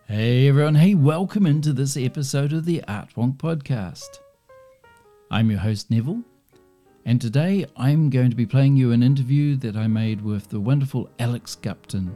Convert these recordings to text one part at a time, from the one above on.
Hey everyone, hey, welcome into this episode of the Art Wonk podcast. I'm your host Neville, and today I'm going to be playing you an interview that I made with the wonderful Alex Gupton.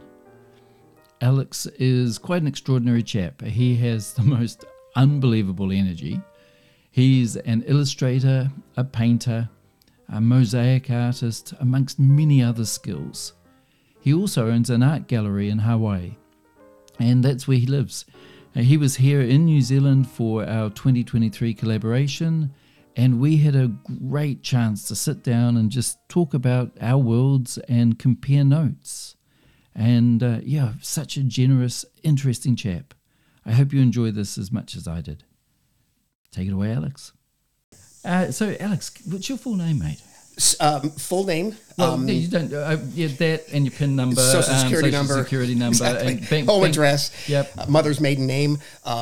Alex is quite an extraordinary chap. He has the most unbelievable energy. He's an illustrator, a painter, a mosaic artist, amongst many other skills. He also owns an art gallery in Hawaii, and that's where he lives. He was here in New Zealand for our 2023 collaboration, and we had a great chance to sit down and just talk about our worlds and compare notes. And such a generous, interesting chap. I hope you enjoy this as much as I did. Take it away, Alex. So, Alex, what's your full name, mate? Full name. Well, you don't. That and your PIN number, social security number, exactly. and home address. Yep. Mother's maiden name.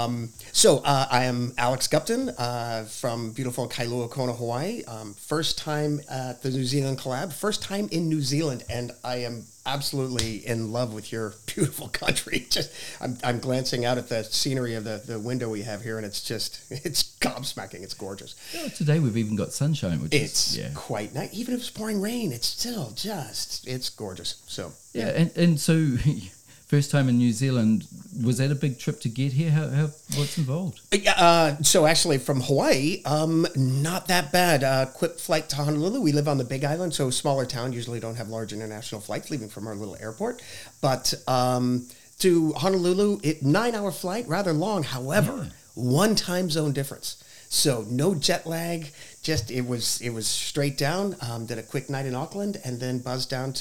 I am Alex Gupton from beautiful Kailua Kona, Hawaii. First time at the New Zealand collab. First time in New Zealand, and I am absolutely in love with your beautiful country. I'm glancing out at the scenery of the window we have here, and it's gobsmacking. It's gorgeous. Oh, today we've even got sunshine, which is quite nice. Even if it's pouring rain, it's still it's gorgeous. So and so first time in New Zealand, was that a big trip to get here? How what's involved? So actually from Hawaii, not that bad. Quick flight to Honolulu. We live on the Big Island, so smaller town usually don't have large international flights leaving from our little airport. But to Honolulu, 9-hour flight, rather long. However, one time zone difference. So no jet lag, just it was straight down. Did a quick night in Auckland and then buzzed up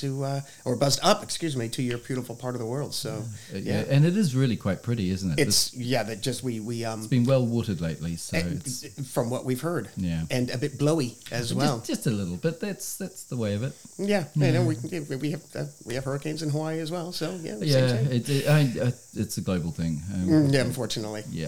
to your beautiful part of the world. So and it is really quite pretty, isn't it? It's been well watered lately, so from what we've heard, and a bit blowy as well. Just a little bit. That's the way of it. Yeah. We have hurricanes in Hawaii as well. So same. It's a global thing. Unfortunately. Yeah.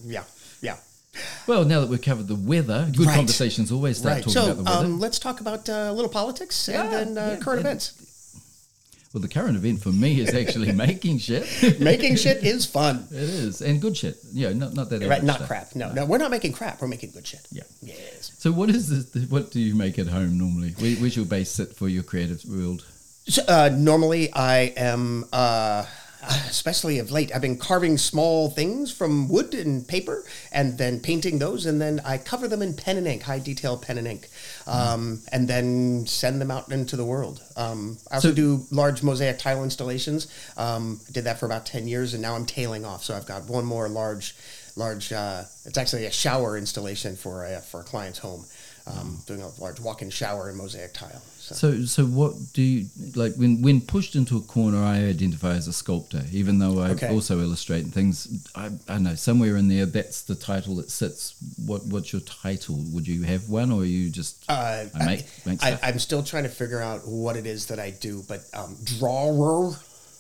Well, now that we've covered the weather, good conversations always start talking about the weather. Let's talk about a little politics and then current events. Well, the current event for me is actually making shit. Making shit is fun. It is, and good shit. Not that. Right, not stuff. Crap. No, we're not making crap. We're making good shit. Yeah. Yes. So, what is this? What do you make at home normally? Where's your base sit for your creative world? So, normally, I am. Especially of late, I've been carving small things from wood and paper and then painting those, and then I cover them in pen and ink, high detail pen and ink, and then send them out into the world. I also do large mosaic tile installations. I did that for about 10 years, and now I'm tailing off. So I've got one more large. It's actually a shower installation for a client's home. Doing a large walk-in shower and mosaic tile. So what do you like when pushed into a corner? I identify as a sculptor, even though I also illustrate things. I don't know, somewhere in there that's the title that sits. What's your title? Would you have one, or are you just make stuff? I'm still trying to figure out what it is that I do, but drawer.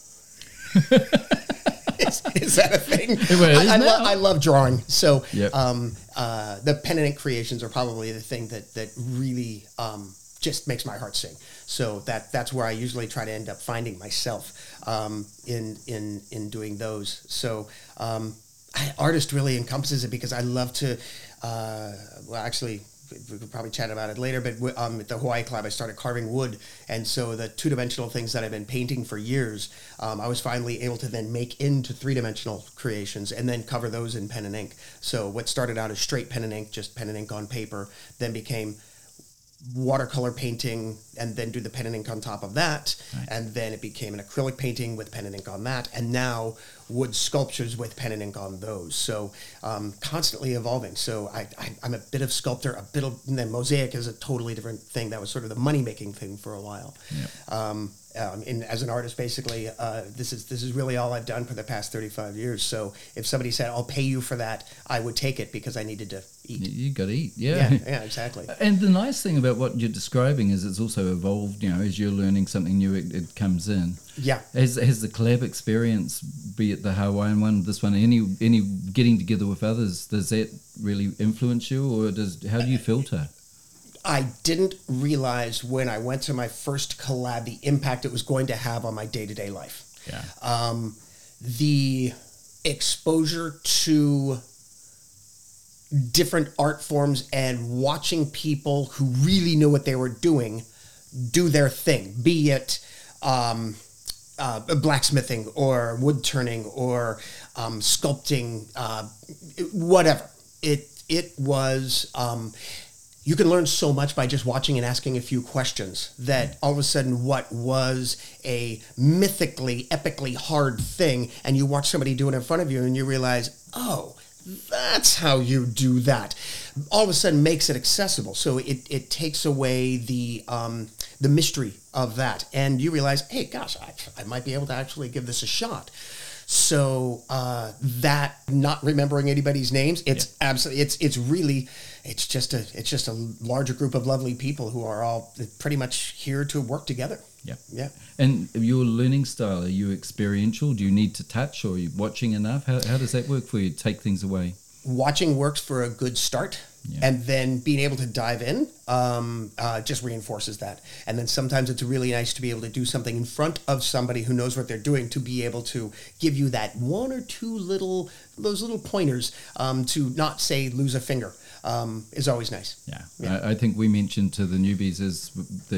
Is that a thing? I love drawing. So the pen and ink creations are probably the thing that really just makes my heart sing. So that's where I usually try to end up finding myself in doing those. So artist really encompasses it because I love to we could probably chat about it later, but at the Hawaii Club, I started carving wood. And so the two-dimensional things that I've been painting for years, I was finally able to then make into three-dimensional creations and then cover those in pen and ink. So what started out as straight pen and ink, just pen and ink on paper, then became watercolor painting and then do the pen and ink on top of that. Right. And then it became an acrylic painting with pen and ink on that. And now wood sculptures with pen and ink on those. So constantly evolving. So I'm a bit of sculptor, and then mosaic is a totally different thing. That was sort of the money-making thing for a while. Yeah. As an artist, basically, this is really all I've done for the past 35 years. So if somebody said, I'll pay you for that, I would take it because I needed to eat. You got to eat, yeah, exactly. And the nice thing about what you're describing is it's also evolved, as you're learning something new, it comes in. Yeah. Has the collab experience, be it the Hawaiian one, this one, any getting together with others, does that really influence you, or how do you filter? I didn't realize when I went to my first collab the impact it was going to have on my day-to-day life. Yeah. exposure to different art forms and watching people who really knew what they were doing do their thing, be it blacksmithing or wood turning or sculpting, whatever. It was, you can learn so much by just watching and asking a few questions that all of a sudden what was a mythically, epically hard thing, and you watch somebody do it in front of you and you realize, oh, that's how you do that. All of a sudden makes it accessible. So it takes away the mystery of that. And you realize, hey, gosh, I might be able to actually give this a shot. So that, not remembering anybody's names, it's absolutely, it's just a larger group of lovely people who are all pretty much here to work together. Yeah. Yeah. And your learning style, are you experiential? Do you need to touch, or are you watching enough? How does that work for you? Take things away? Watching works for a good start. Yeah. And then being able to dive in just reinforces that. And then sometimes it's really nice to be able to do something in front of somebody who knows what they're doing, to be able to give you that one or two those little pointers to not say lose a finger is always nice. Yeah. I think we mentioned to the newbies as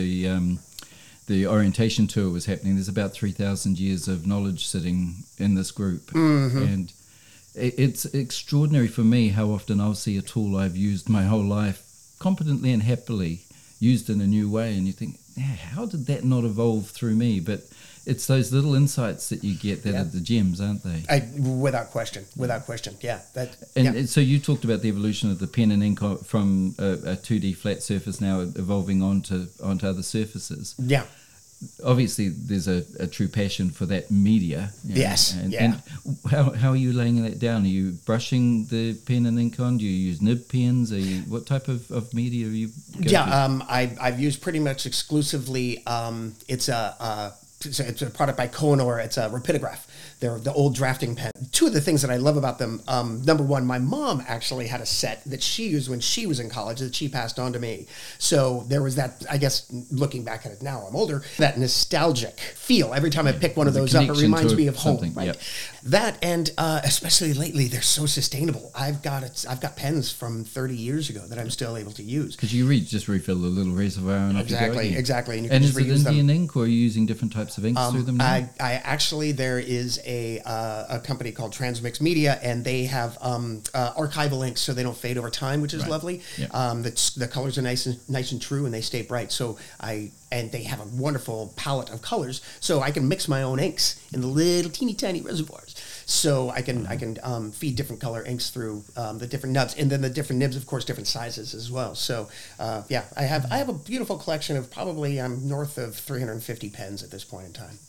the orientation tour was happening, there's about 3,000 years of knowledge sitting in this group. Mm-hmm. And it's extraordinary for me how often I'll see a tool I've used my whole life competently and happily used in a new way, and you think, how did that not evolve through me? But it's those little insights that you get that are the gems, aren't they? Without question, yeah. So you talked about the evolution of the pen and ink from a 2D flat surface now evolving onto other surfaces. Yeah. Obviously, there's a true passion for that media. Yes. And how are you laying that down? Are you brushing the pen and ink on? Do you use nib pens? What type of media are you going to? I've used pretty much exclusively. It's a product by Koh-i-Noor. It's a Rapidograph. They're the old drafting pen. Two of the things that I love about them, number one, my mom actually had a set that she used when she was in college that she passed on to me. So there was that, I guess, looking back at it now, I'm older, that nostalgic feel. Every time I pick one of those up, it reminds me of home. Right? Yep. That, and especially lately, they're so sustainable. I've got pens from 30 years ago that I'm still able to use. Because you just refill the little reservoir and exactly. And you can just reuse them. And is it Indian ink, or are you using different types of inks through them now? I actually, there is a company called Transmix Media, and they have archival inks, so they don't fade over time, which is lovely. Yeah. The colors are nice and true, and they stay bright. So and they have a wonderful palette of colors, so I can mix my own inks in the little teeny tiny reservoirs. So I can feed different color inks through the different nubs, and then the different nibs, of course, different sizes as well. So I have a beautiful collection of probably north of 350 pens at this point in time.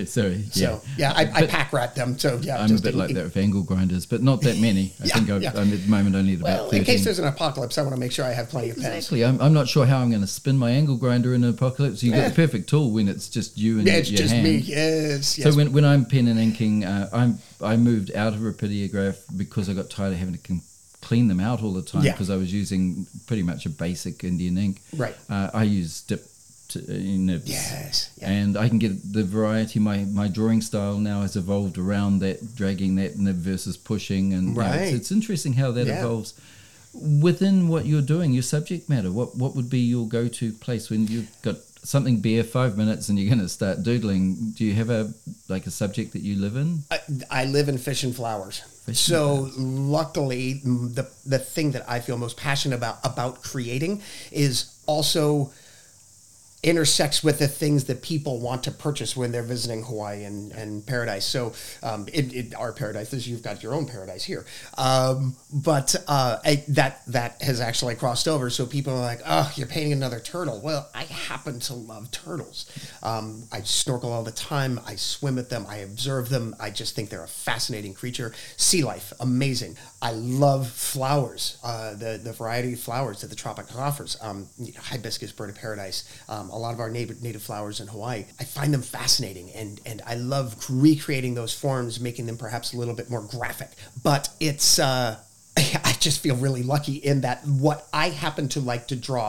I pack rat them. So I'm a bit like that with angle grinders, but not that many. I think I'm at the moment only at about 13. In case there's an apocalypse, I want to make sure I have plenty of pens. Exactly. I'm not sure how I'm going to spin my angle grinder in an apocalypse. You get the perfect tool when it's just you and it's your just hand. Me. Yes. So when I'm pen and inking, I moved out of Rapidograph because I got tired of having to clean them out all the time, because I was using pretty much a basic Indian ink. Right. I use dip nibs. Yes. Yeah. And I can get the variety. My drawing style now has evolved around that, dragging that nib versus pushing. And it's interesting how that evolves. Within what you're doing, your subject matter, what would be your go-to place when you've got something bare 5 minutes and you're going to start doodling? Do you have a subject that you live in? I live in fish and flowers. Luckily, the thing that I feel most passionate about creating is also intersects with the things that people want to purchase when they're visiting Hawaii and Paradise. So our paradise, you've got your own paradise here. But that has actually crossed over. So people are like, oh, you're painting another turtle. Well, I happen to love turtles. I snorkel all the time. I swim with them. I observe them. I just think they're a fascinating creature. Sea life, amazing. I love flowers, the variety of flowers that the tropics offers. Hibiscus, bird of paradise, a lot of our native flowers in Hawaii. I find them fascinating, and I love recreating those forms, making them perhaps a little bit more graphic. But it's I just feel really lucky in that what I happen to like to draw,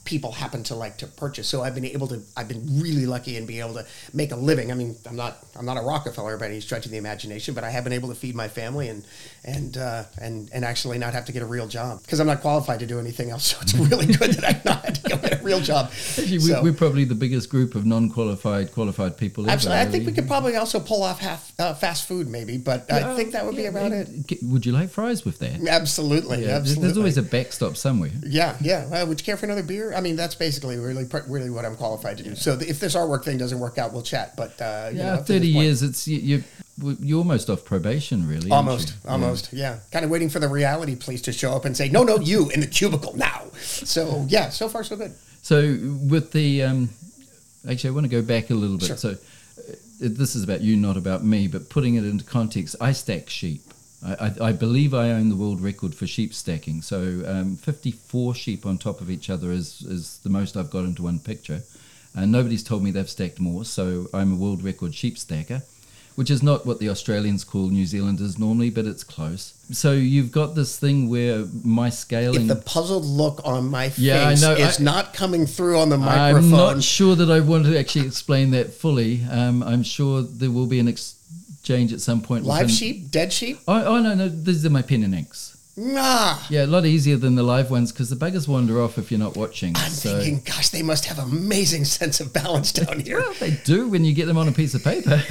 people happen to like to purchase. So I've been really lucky in being able to make a living. I mean, I'm not a Rockefeller by any stretch of the imagination, but I have been able to feed my family and actually not have to get a real job because I'm not qualified to do anything else. So it's really good that I've not had to go get a real job. Actually, we're probably the biggest group of qualified people ever. Absolutely. I think we could probably also pull off fast food maybe, but I think that would be about it. Would you like fries with that? Absolutely. Yeah, absolutely. There's always a backstop somewhere. Yeah. Would you care for another beer? I mean, that's basically really what I'm qualified to do. So if this artwork thing doesn't work out, we'll chat. But 30 years, it's you're almost off probation, really. Almost. Yeah. Kind of waiting for the reality police to show up and say, no, you in the cubicle now. So yeah, so far so good. So with the actually, I want to go back a little bit. Sure. So this is about you, not about me, but putting it into context, I stack sheep. I believe I own the world record for sheep stacking. So 54 sheep on top of each other is the most I've got into one picture. And nobody's told me they've stacked more, so I'm a world record sheep stacker, which is not what the Australians call New Zealanders normally, but it's close. So you've got this thing where my scaling... If the puzzled look on my face is not coming through on the microphone... I'm not sure that I want to actually explain that fully. I'm sure there will be an exchange at some point. Live sheep? Dead sheep? Oh, no, these are my pen and inks. Ah. Yeah, a lot easier than the live ones because the buggers wander off if you're not watching. I'm thinking, gosh, they must have amazing sense of balance down here. Well, they do when you get them on a piece of paper.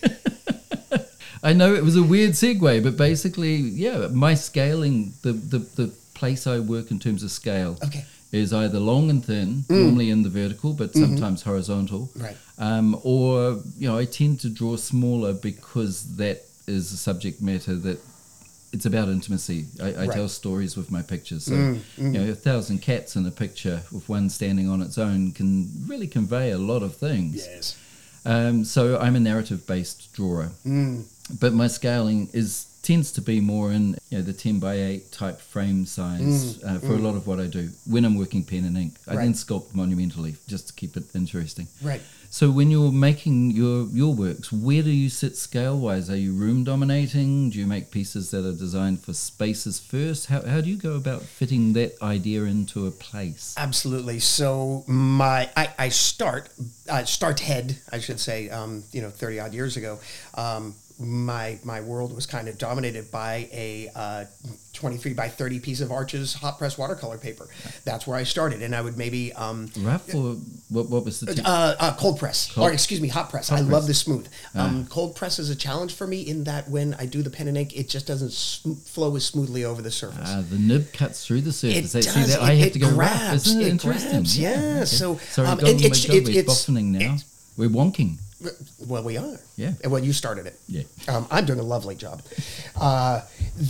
I know it was a weird segue, but basically, yeah, my scaling, the place I work in terms of scale is either long and thin, normally in the vertical, but sometimes horizontal. Right. Or, I tend to draw smaller because that is a subject matter that it's about intimacy. I tell stories with my pictures. So, 1,000 cats in a picture with one standing on its own can really convey a lot of things. Yes. So I'm a narrative-based drawer. But my scaling tends to be more in the 10 by 8 type frame size for a lot of what I do when I'm working pen and ink. I then sculpt monumentally just to keep it interesting. Right. So when you're making your works, where do you sit scale-wise? Are you room dominating? Do you make pieces that are designed for spaces first? How do you go about fitting that idea into a place? Absolutely. So I started, I should say, 30 odd years ago. My world was kind of dominated by a 23 by 30 piece of Arches hot press watercolor paper. That's where I started, and I would maybe rough or what was the cold press, or excuse me, hot press. I love the smooth. Cold press is a challenge for me in that when I do the pen and ink, it just doesn't flow as smoothly over the surface. The nib cuts through the surface. It does. I have to go grabs. rough. Isn't it interesting? Grabs, yeah. Okay. So sorry, we're boffening now. We're wonking. Well, we are. Yeah. Well, you started it. Yeah. I'm doing a lovely job. I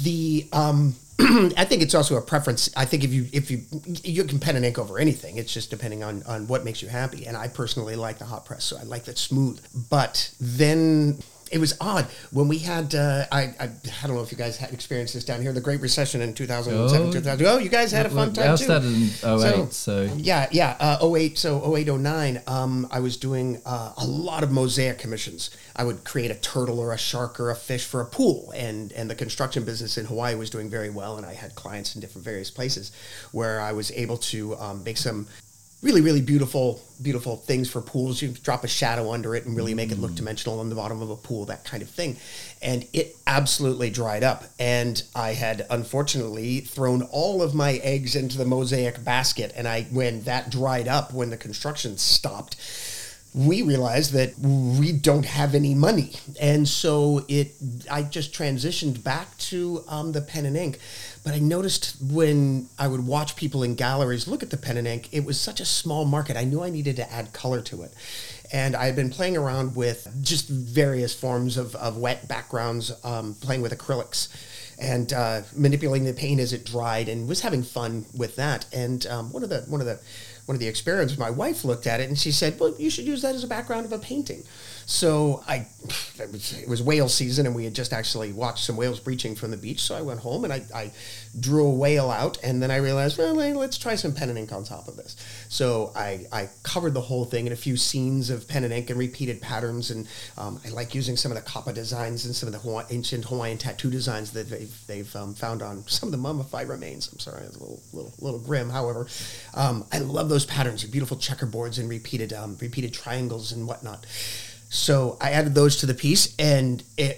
think it's also a preference. I think if you can pen and ink over anything, it's just depending on what makes you happy. And I personally like the hot press, so I like that smooth. But then it was odd when we had, I don't know if you guys had experienced this down here, the Great Recession in 2007, 2000. Oh, you guys had a fun time too. I started in 08, so. Yeah, 08, so 08, 09, I was doing a lot of mosaic commissions. I would create a turtle or a shark or a fish for a pool, and the construction business in Hawaii was doing very well, and I had clients in different various places where I was able to make some really, really beautiful things for pools. You drop a shadow under it and really make it look dimensional on the bottom of a pool, that kind of thing. And it absolutely dried up. And I had, unfortunately, thrown all of my eggs into the mosaic basket. And when that dried up, when the construction stopped, we realized that we don't have any money. And so I just transitioned back to the pen and ink. But I noticed when I would watch people in galleries look at the pen and ink, it was such a small market. I knew I needed to add color to it. And I had been playing around with just various forms of wet backgrounds, playing with acrylics and manipulating the paint as it dried, and was having fun with that. And one of the experiments, my wife looked at it and she said, well, you should use that as a background of a painting. So it was whale season, and we had just actually watched some whales breaching from the beach. So I went home and I drew a whale out, and then I realized, well, let's try some pen and ink on top of this. So I covered the whole thing in a few scenes of pen and ink and repeated patterns, and I like using some of the kappa designs and some of the ancient Hawaiian tattoo designs that they've found on some of the mummified remains. I'm sorry, it's a little grim. However, I love those patterns, beautiful checkerboards and repeated triangles and whatnot. So I added those to the piece, and it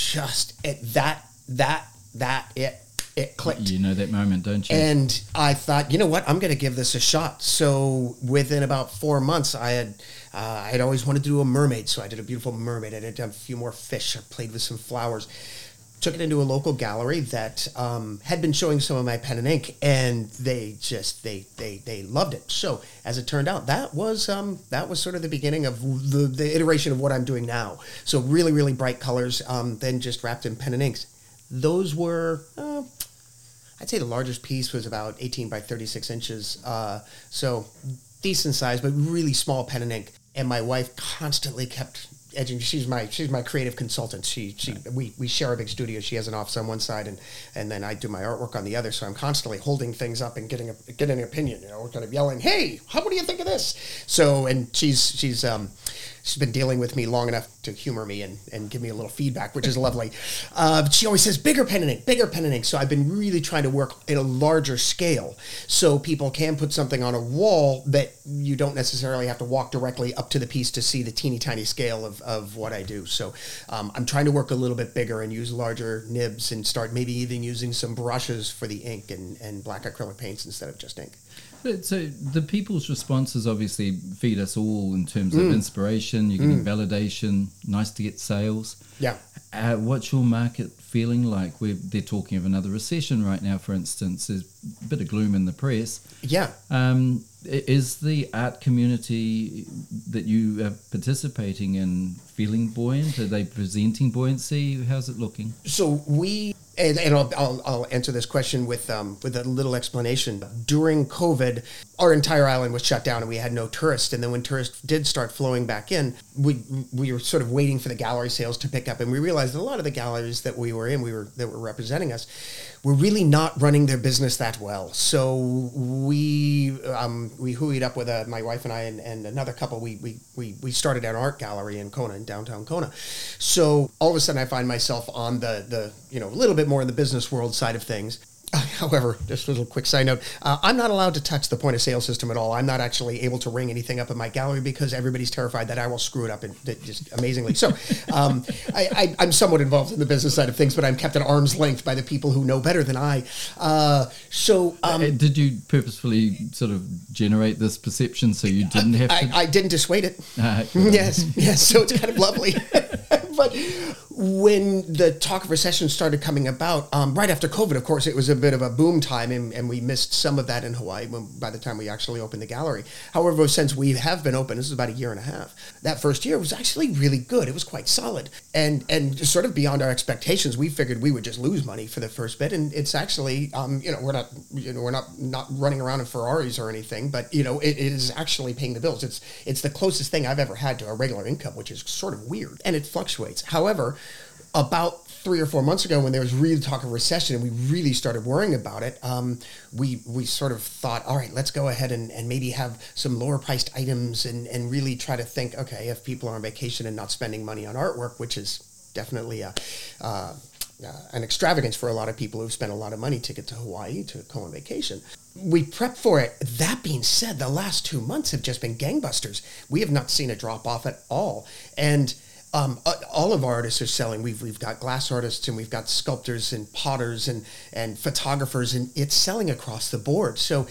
clicked. You know that moment, don't you? And I thought, you know what, I'm going to give this a shot. So within about 4 months, I had always wanted to do a mermaid. So I did a beautiful mermaid. I did a few more fish. I played with some flowers. Took it into a local gallery that had been showing some of my pen and ink, and they loved it. So as it turned out, that was sort of the beginning of the iteration of what I'm doing now. So really, really bright colors, then just wrapped in pen and inks. Those were, I'd say the largest piece was about 18 by 36 inches. So decent size, but really small pen and ink. And my wife constantly kept edging. She's my creative consultant. We share a big studio. She has an office on one side, and then I do my artwork on the other. So I'm constantly holding things up and getting an opinion. Kind of yelling, "Hey, what do you think of this?" So, and she's been dealing with me long enough to humor me and give me a little feedback, which is lovely. She always says, bigger pen and ink. So I've been really trying to work at a larger scale so people can put something on a wall that you don't necessarily have to walk directly up to the piece to see the teeny tiny scale of what I do. So I'm trying to work a little bit bigger and use larger nibs and start maybe even using some brushes for the ink and black acrylic paints instead of just ink. So the people's responses obviously feed us all in terms of inspiration. You're getting validation. Nice to get sales. Yeah. What's your market feeling like? They're talking of another recession right now, for instance. There's a bit of gloom in the press. Yeah. Is the art community that you are participating in feeling buoyant? Are they presenting buoyancy? How's it looking? So and I'll answer this question with a little explanation. During COVID, our entire island was shut down and we had no tourists. And then when tourists did start flowing back in, we were sort of waiting for the gallery sales to pick up. And we realized that a lot of the galleries that we were in, that were representing us, were really not running their business that well. So we hooeyed up with my wife and I and another couple. We started an art gallery in Kona, in downtown Kona. So all of a sudden I find myself on the a little bit more in the business world side of things. However, just a little quick side note, I'm not allowed to touch the point of sale system at all. I'm not actually able to ring anything up in my gallery because everybody's terrified that I will screw it up just amazingly. So I'm somewhat involved in the business side of things, but I'm kept at arm's length by the people who know better than I. Did you purposefully sort of generate this perception so you didn't have to? I didn't dissuade it. Yes. So it's kind of lovely. But when the talk of recession started coming about, right after COVID, of course, it was a bit of a boom time, and we missed some of that in Hawaii by the time we actually opened the gallery. However, since we have been open, this is about a year and a half, that first year was actually really good. It was quite solid and sort of beyond our expectations. We figured we would just lose money for the first bit, and it's actually, we're not running around in Ferraris or anything, but it is actually paying the bills. It's the closest thing I've ever had to a regular income, which is sort of weird, and it fluctuates. However, about 3 or 4 months ago, when there was really talk of recession and we really started worrying about it, we sort of thought, all right, let's go ahead and maybe have some lower priced items and really try to think, okay, if people are on vacation and not spending money on artwork, which is definitely an extravagance for a lot of people who've spent a lot of money to get to Hawaii to go on vacation. We prepped for it. That being said, the last 2 months have just been gangbusters. We have not seen a drop off at all. And all of our artists are selling. We've got glass artists and we've got sculptors and potters and photographers, and it's selling across the board. So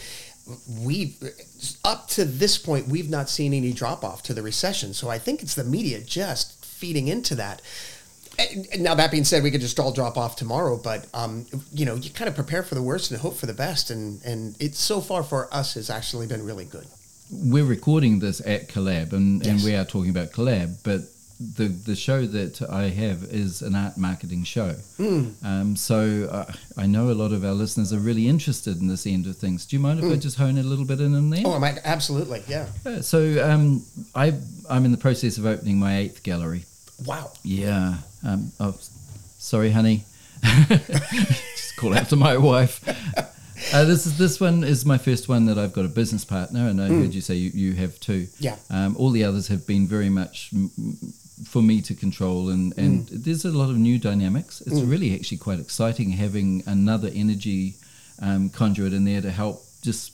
up to this point, we've not seen any drop off to the recession. So I think it's the media just feeding into that. Now, that being said, we could just all drop off tomorrow, but you kind of prepare for the worst and hope for the best. And it's so far for us has actually been really good. We're recording this at Collab, and Yes. we are talking about Collab, but the show that I have is an art marketing show. So I know a lot of our listeners are really interested in this end of things. Do you mind if I just hone a little bit in there? Oh, absolutely, yeah. So I'm in the process of opening my 8th gallery. Wow. Yeah. Sorry, honey. Just call out to my wife. This one is my first one that I've got a business partner, and I heard you say you have too. Yeah. All the others have been very much for me to control, and there's a lot of new dynamics. It's really actually quite exciting having another energy conduit in there to help just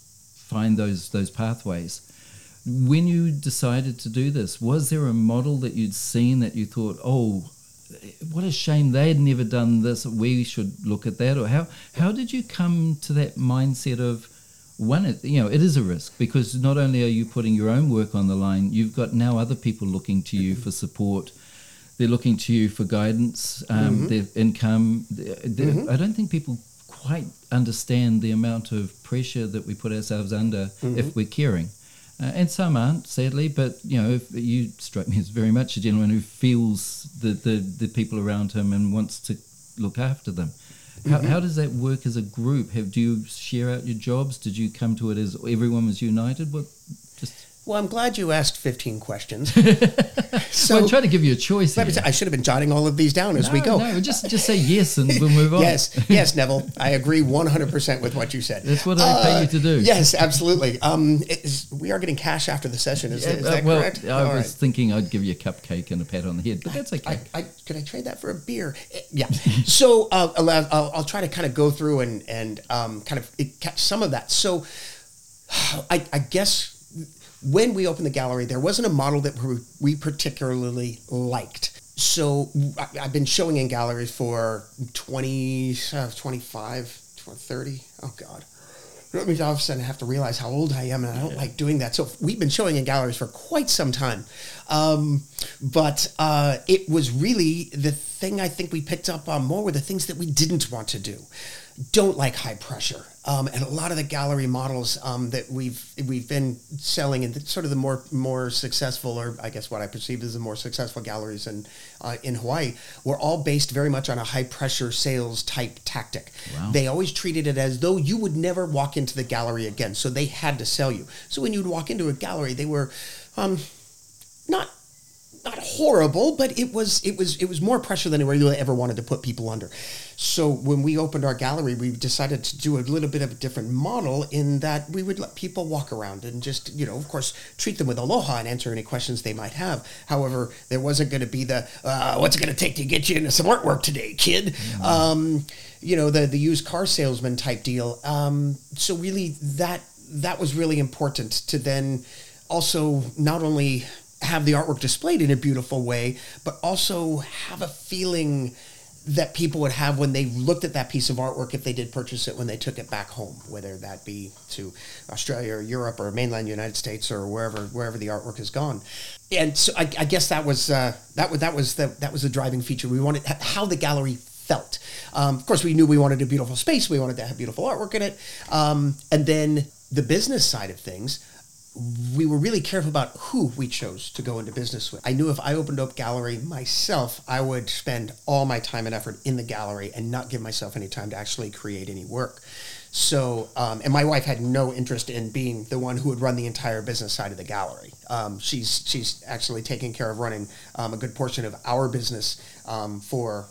find those pathways. When you decided to do this, was there a model that you'd seen that you thought, oh, what a shame they had never done this, we should look at that? Or how did you come to that mindset of, one, it is a risk, because not only are you putting your own work on the line, you've got now other people looking to you for support. They're looking to you for guidance, their income. I don't think people quite understand the amount of pressure that we put ourselves under if we're caring. And some aren't, sadly, but if you strike me as very much a gentleman who feels the people around him and wants to look after them. How does that work as a group? Do you share out your jobs? Did you come to it as everyone was united? Well, I'm glad you asked 15 questions. So I'm trying to give you a choice. I should have been jotting all of these down as we go. No, just say yes and we'll move on. Yes, Neville. I agree 100% with what you said. That's what I pay you to do. Yes, absolutely. We are getting cash after the session. Is that correct? I was thinking I'd give you a cupcake and a pat on the head, but that's okay. Could I trade that for a beer? Yeah. So I'll try to kind of go through and kind of catch some of that. So I guess when we opened the gallery, there wasn't a model that we particularly liked. So I've been showing in galleries for 25, 30. Oh, God. All of a sudden I have to realize how old I am, and I don't like doing that. So we've been showing in galleries for quite some time. But it was really the thing I think we picked up on more were the things that we didn't want to do. Don't like high pressure. And a lot of the gallery models that we've been selling in sort of the more successful, or I guess what I perceive as the more successful galleries in Hawaii, were all based very much on a high pressure sales type tactic. Wow. They always treated it as though you would never walk into the gallery again, so they had to sell you. So when you'd walk into a gallery, they were not horrible, but it was more pressure than we really ever wanted to put people under. So when we opened our gallery, we decided to do a little bit of a different model in that we would let people walk around and just, of course, treat them with aloha and answer any questions they might have. However, there wasn't going to be the, what's it going to take to get you into some artwork today, kid? The used car salesman type deal. So really that was really important to then also not only have the artwork displayed in a beautiful way, but also have a feeling that people would have when they looked at that piece of artwork if they did purchase it when they took it back home, whether that be to Australia or Europe or mainland United States or wherever the artwork has gone. And so I guess that was the driving feature. We wanted how the gallery felt. Of course, we knew we wanted a beautiful space. We wanted to have beautiful artwork in it. And then the business side of things, we were really careful about who we chose to go into business with. I knew if I opened up gallery myself, I would spend all my time and effort in the gallery and not give myself any time to actually create any work. So, and my wife had no interest in being the one who would run the entire business side of the gallery. She's actually taking care of running a good portion of our business for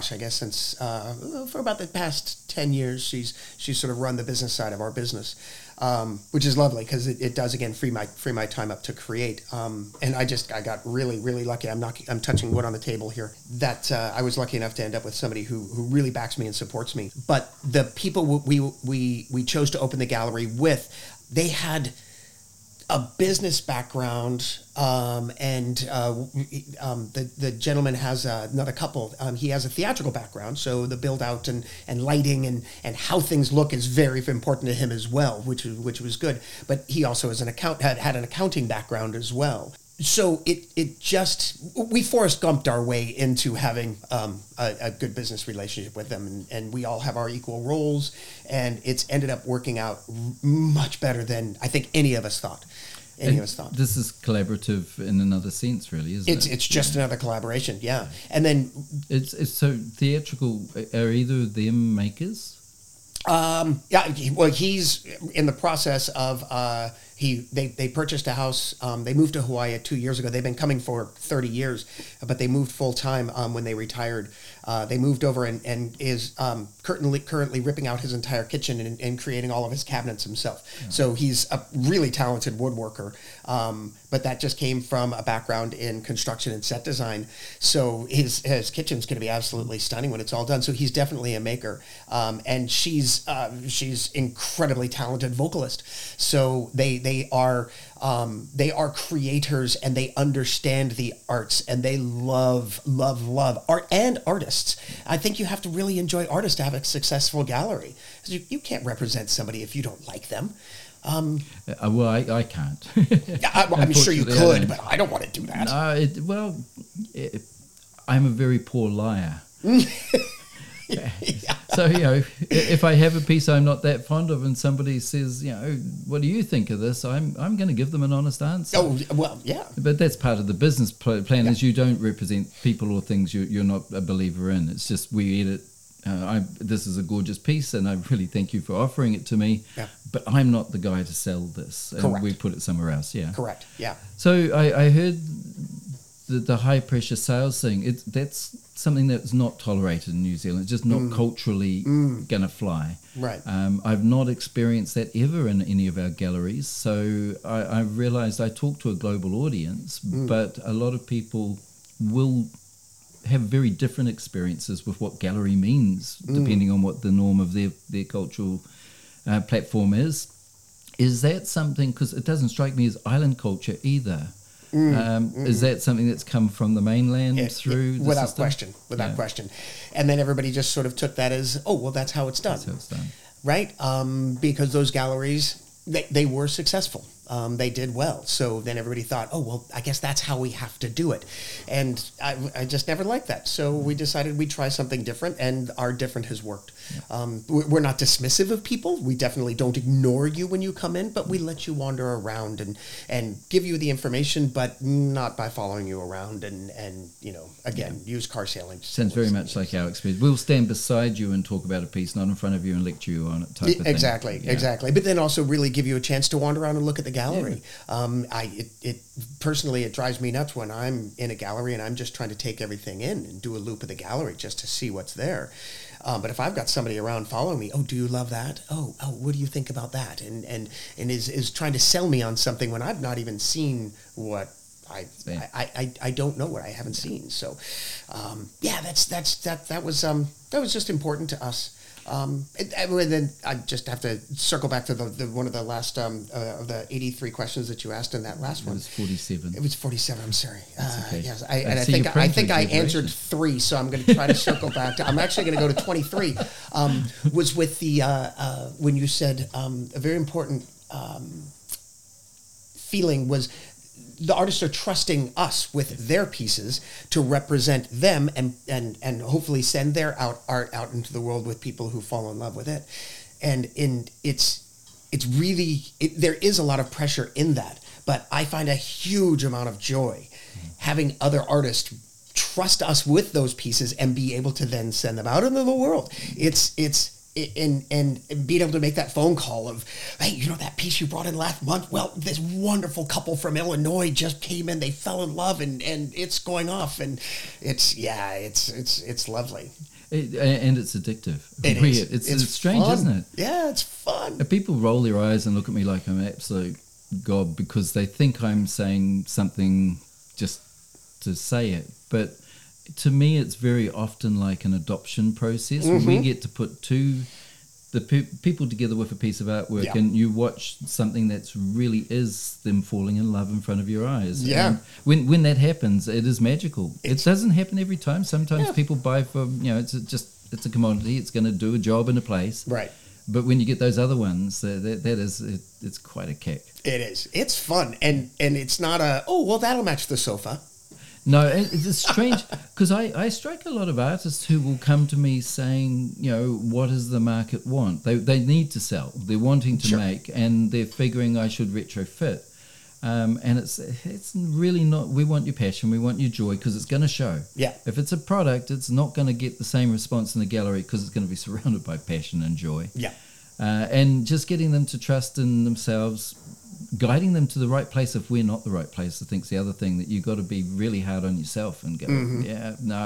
about the past 10 years, she's sort of run the business side of our business, which is lovely because it does again free my time up to create. And I got really, really lucky. I'm touching wood on the table here that I was lucky enough to end up with somebody who really backs me and supports me. But the people we chose to open the gallery with, they had a business background, and the gentleman has another couple. He has a theatrical background, so the build out and lighting and how things look is very important to him as well, which was good. But he also has had an accounting background as well. So we Forrest Gumped our way into having a good business relationship with them, and we all have our equal roles, and it's ended up working out much better than I think any of us thought. This is collaborative in another sense, really, isn't it? It's just another collaboration, yeah. And then it's so theatrical. Are either of them makers? He's in the process of they purchased a house. They moved to Hawaii 2 years ago. They've been coming for 30 years, but they moved full time when they retired They moved over and is currently ripping out his entire kitchen and creating all of his cabinets himself. Yeah. So he's a really talented woodworker, but that just came from a background in construction and set design. So his kitchen's going to be absolutely stunning when it's all done. So he's definitely a maker, and she's incredibly talented vocalist. So they are creators, and they understand the arts, and they love art and artists. I think you have to really enjoy artists to have a successful gallery. You can't represent somebody if you don't like them. Well, I can't. I'm sure you could, but I don't want to do that. I'm a very poor liar. Yeah. So, if I have a piece I'm not that fond of and somebody says, what do you think of this? I'm going to give them an honest answer. Oh, well, yeah. But that's part of the business plan is you don't represent people or things you're not a believer in. It's just we edit. This is a gorgeous piece, and I really thank you for offering it to me. Yeah. But I'm not the guy to sell this. And Correct. We put it somewhere else. Yeah. Correct. Yeah. So I heard the high pressure sales thing. That's something that's not tolerated in New Zealand. It's just not culturally going to fly. Right. I've not experienced that ever in any of our galleries. So I realized I talk to a global audience, but a lot of people will have very different experiences with what gallery means, depending on what the norm of their cultural platform is. Is that something, because it doesn't strike me as island culture either. Is that something that's come from the mainland through the without system? question. And then everybody just sort of took that as, oh, well, that's how it's done. That's how it's done. Right? Because those galleries, they were successful. They did well. So then everybody thought, oh, well, I guess that's how we have to do it. And I just never liked that. So we decided we'd try something different, and our different has worked. We're not dismissive of people. We definitely don't ignore you when you come in, but we let you wander around and give you the information, but not by following you around and use car sailing. Sounds very much like our experience. We'll stand beside you and talk about a piece, not in front of you and lecture you on it type of thing. Exactly. But then also really give you a chance to wander around and look at the gallery. Personally, it drives me nuts when I'm in a gallery and I'm just trying to take everything in and do a loop of the gallery just to see what's there. But if I've got somebody around following me, oh, do you love that? Oh, what do you think about that? And is trying to sell me on something when I've not even seen what I don't know what I haven't seen. So, that was just important to us. And then I just have to circle back to the one of the last of the 83 questions that you asked in that last one. It was 47. It was 47. I'm sorry. Okay. Yes, I think I answered 3, so I'm going to try to circle back. I'm actually going to go to 23. Was with the when you said a very important feeling was. The artists are trusting us with their pieces to represent them and hopefully send their art out into the world with people who fall in love with it. And it's really, there is a lot of pressure in that, but I find a huge amount of joy having other artists trust us with those pieces and be able to then send them out into the world. And being able to make that phone call of, hey, that piece you brought in last month? Well, this wonderful couple from Illinois just came in. They fell in love, and it's going off, and it's lovely. And it's addictive. It weird. is. It's strange, fun. isn't it? Yeah, it's fun. And people roll their eyes and look at me like I'm an absolute gob because they think I'm saying something just to say it, but. To me, it's very often like an adoption process. When we get to put people together with a piece of artwork and you watch something that's really is them falling in love in front of your eyes. Yeah. And when that happens, it is magical. It doesn't happen every time. Sometimes people buy for, it's a commodity. It's going to do a job in a place. Right. But when you get those other ones, it's quite a kick. It is. It's fun. And it's not that'll match the sofa. No, it's strange because I strike a lot of artists who will come to me saying, what does the market want? They need to sell. They're wanting to make, and they're figuring I should retrofit. And it's really not. We want your passion, we want your joy because it's going to show. Yeah. If it's a product, it's not going to get the same response in the gallery because it's going to be surrounded by passion and joy. Yeah. And just getting them to trust in themselves. Guiding them to the right place if we're not the right place, I think is the other thing that you've got to be really hard on yourself and go,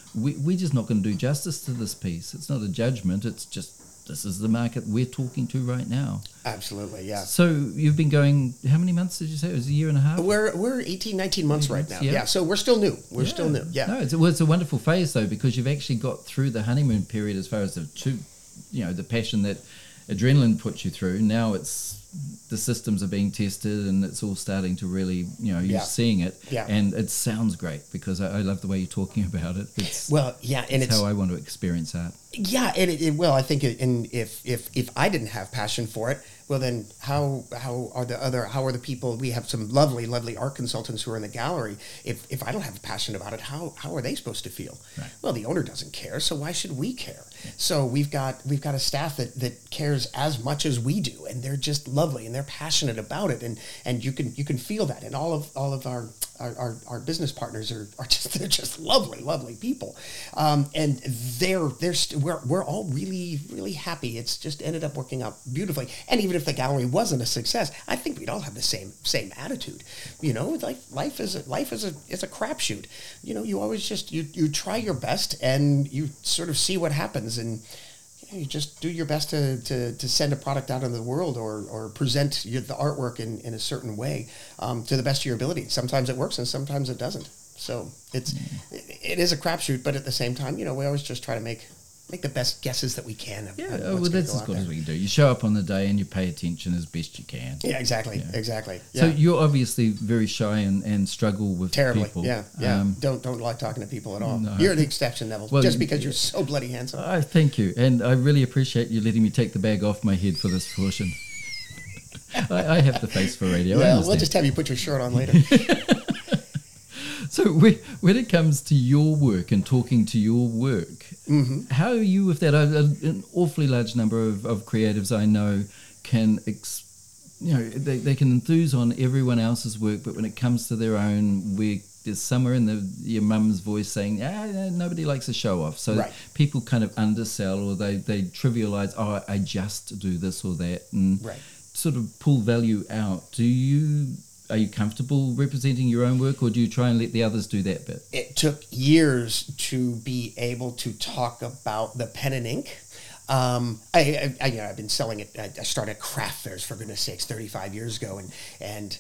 we're just not going to do justice to this piece. It's not a judgment. It's just, this is the market we're talking to right now. Absolutely, yeah. So you've been going, how many months did you say? It was a year and a half? We're 18, 19 months right now. Yeah, so we're still new. We're still new, yeah. No, it's a wonderful phase, though, because you've actually got through the honeymoon period as far as the passion that adrenaline puts you through. Now the systems are being tested and it's all starting to really, you're seeing it. Yeah. And it sounds great because I love the way you're talking about it. It's how I want to experience art. Yeah, and I think if I didn't have passion for it, well then how are the people? We have some lovely art consultants who are in the gallery. If I don't have a passion about it, how are they supposed to feel? Right. Well, the owner doesn't care, so why should we care? So we've got a staff that cares as much as we do, and they're just lovely and they're passionate about it, and you can feel that. And all of our business partners are just lovely people, and we're all really happy. It's just ended up working out beautifully. And even if the gallery wasn't a success, I think we'd all have the same attitude. Like life is a crapshoot. You always just you try your best and you sort of see what happens, and you just do your best to send a product out into the world or present the artwork in a certain way to the best of your ability. Sometimes it works and sometimes it doesn't. So it is a crapshoot, but at the same time, we always just try to make the best guesses that we can. That's as good as we can do. You show up on the day and you pay attention as best you can. Yeah, exactly. Yeah. So you're obviously very shy and struggle with terribly people. Yeah. Don't like talking to people at all. No. You're the exception, Neville, just because you're so bloody handsome. Thank you, and I really appreciate you letting me take the bag off my head for this portion. I have the face for radio. Yeah, we'll just have you put your shirt on later. So when it comes to your work and talking to your work, how are you with that? An awfully large number of creatives I know can, they can enthuse on everyone else's work, but when it comes to their own work, there's somewhere in your mum's voice saying, nobody likes a show off. So people kind of undersell, or they trivialize, I just do this or that, and sort of pull value out. Are you comfortable representing your own work, or do you try and let the others do that bit? It took years to be able to talk about the pen and ink. I've been selling it. I started craft fairs, for goodness sakes, 35 years ago, and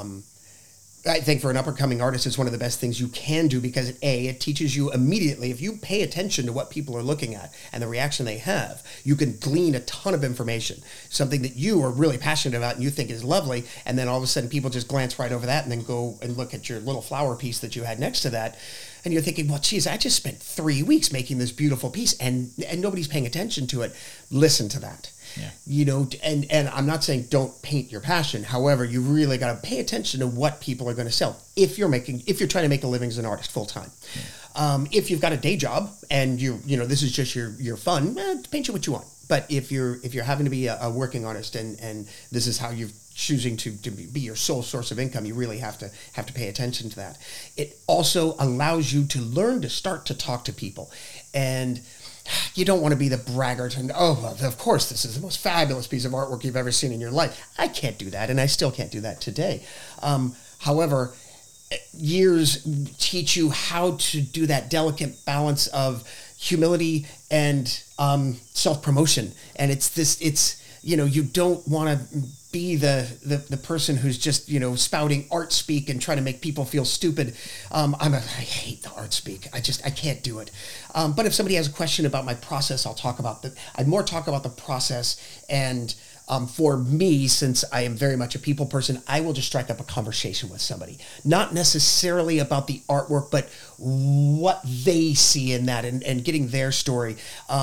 I think for an up-and-coming artist, it's one of the best things you can do because, it teaches you immediately. If you pay attention to what people are looking at and the reaction they have, you can glean a ton of information, something that you are really passionate about and you think is lovely, and then all of a sudden people just glance right over that and then go and look at your little flower piece that you had next to that, and you're thinking, well, geez, I just spent 3 weeks making this beautiful piece, and nobody's paying attention to it. Listen to that. Yeah. And I'm not saying don't paint your passion. However, you really got to pay attention to what people are going to sell if you're trying to make a living as an artist full time. Yeah. If you've got a day job and this is just your fun, paint you what you want. But if you're having to be a working artist and this is how you're choosing to be your sole source of income, you really have to pay attention to that. It also allows you to learn to start to talk to people, and you don't want to be the braggart and, of course, this is the most fabulous piece of artwork you've ever seen in your life. I can't do that, and I still can't do that today. However, years teach you how to do that delicate balance of humility and self-promotion. And you don't want to be the person who's just, spouting art speak and trying to make people feel stupid. I hate the art speak. I can't do it. But if somebody has a question about my process, I'll talk about that. I'd more talk about the process. And for me, since I am very much a people person, I will just strike up a conversation with somebody, not necessarily about the artwork, but what they see in that and getting their story.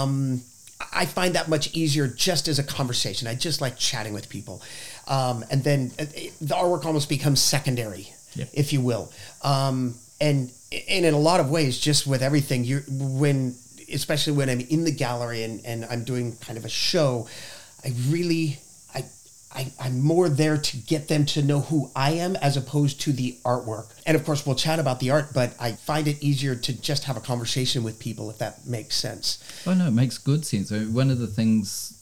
I find that much easier just as a conversation. I just like chatting with people. And then the artwork almost becomes secondary, if you will. And in a lot of ways, just with everything, especially when I'm in the gallery and I'm doing kind of a show, I'm more there to get them to know who I am as opposed to the artwork. And of course, we'll chat about the art, but I find it easier to just have a conversation with people, if that makes sense. Oh, no, it makes good sense. One of the things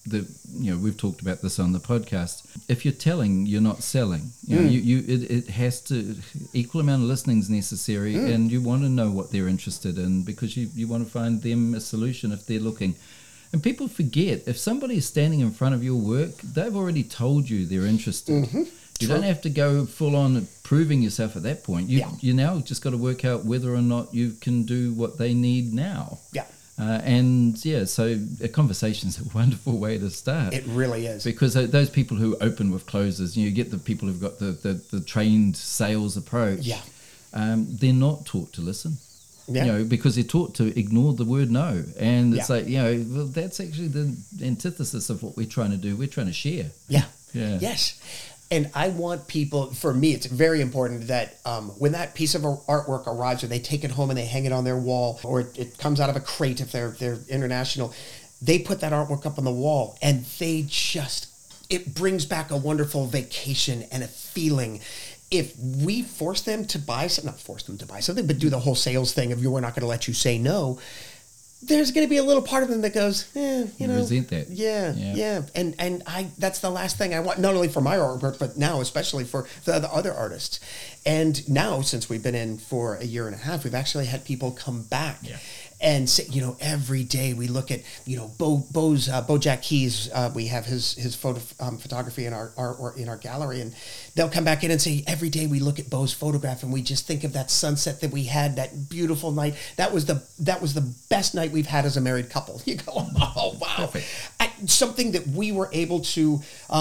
we've talked about this on the podcast. If you're telling, you're not selling. It has to, equal amount of listening is necessary, and you want to know what they're interested in, because you want to find them a solution if they're looking. And people forget, if somebody is standing in front of your work, they've already told you they're interested. You don't have to go full on proving yourself at that point. You now just got to work out whether or not you can do what they need now. Yeah. So a conversation is a wonderful way to start. It really is. Because those people who open with closes, you get the people who've got the trained sales approach. Yeah. They're not taught to listen. Yeah. Because they're taught to ignore the word no. And it's like, well, that's actually the antithesis of what we're trying to do. We're trying to share. Yeah. Yeah. Yes. And I want people, for me, it's very important that when that piece of artwork arrives, or they take it home and they hang it on their wall, or it comes out of a crate if they're international, they put that artwork up on the wall, and it brings back a wonderful vacation and a feeling. If we force them to buy something, not force them to buy something, but do the whole sales thing of we're not going to let you say no, there's going to be a little part of them that goes, resent that. Yeah. And that's the last thing I want, not only for my artwork, but now especially for the other artists. And now, since we've been in for a year and a half, we've actually had people come back. Yeah. And say, every day we look at, Bojack Keys. We have his photography in our gallery, and they'll come back in and say, every day we look at Bo's photograph and we just think of that sunset that we had, that beautiful night. That was the best night we've had as a married couple. You go, oh wow, something that we were able to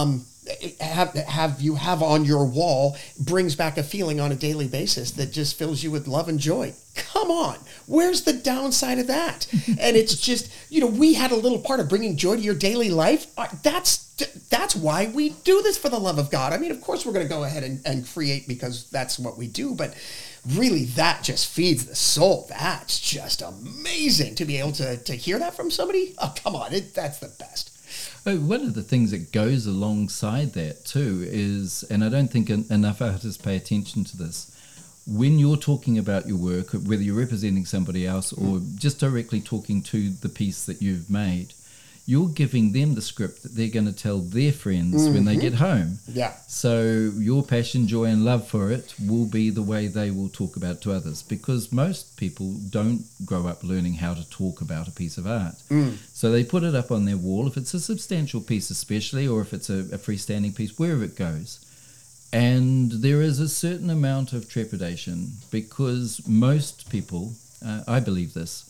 have on your wall brings back a feeling on a daily basis that just fills you with love and joy. Come on, where's the downside of that? And it's just, we had a little part of bringing joy to your daily life. That's why we do this, for the love of God. I mean, of course we're going to go ahead and create because that's what we do, but really that just feeds the soul. That's just amazing to be able to hear that from somebody. Oh, come on, that's the best. One of the things that goes alongside that too is, and I don't think enough artists pay attention to this, when you're talking about your work, whether you're representing somebody else or just directly talking to the piece that you've made, you're giving them the script that they're going to tell their friends when they get home. Yeah. So your passion, joy, and love for it will be the way they will talk about it to others, because most people don't grow up learning how to talk about a piece of art. So they put it up on their wall, if it's a substantial piece especially, or if it's a freestanding piece, wherever it goes. And there is a certain amount of trepidation, because most people, I believe this,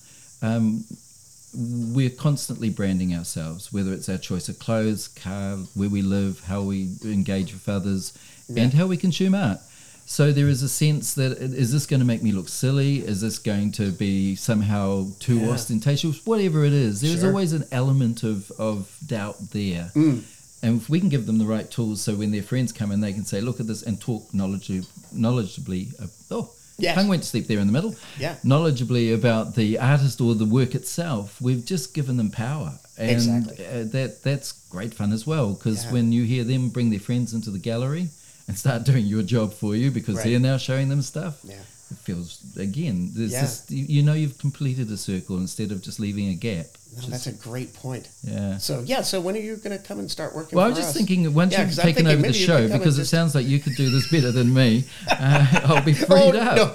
we're constantly branding ourselves, whether it's our choice of clothes, car, where we live, how we engage with others, and how we consume art. So there is a sense that, is this going to make me look silly? Is this going to be somehow too ostentatious? Whatever it is, there's always an element of doubt there. And if we can give them the right tools, so when their friends come in, they can say, look at this, and talk knowledgeably. Tongue went to sleep there in the middle. Yeah. Knowledgeably about the artist or the work itself. We've just given them power. And exactly. That's great fun as well, because when you hear them bring their friends into the gallery and start doing your job for you because they're now showing them stuff, it feels, again, there's this, you've completed a circle instead of just leaving a gap. No, that's a great point. Yeah. So when are you going to come and start working Well, for I was just us? thinking, once you've taken over the show, because it sounds like you could do this better than me, I'll be freed up.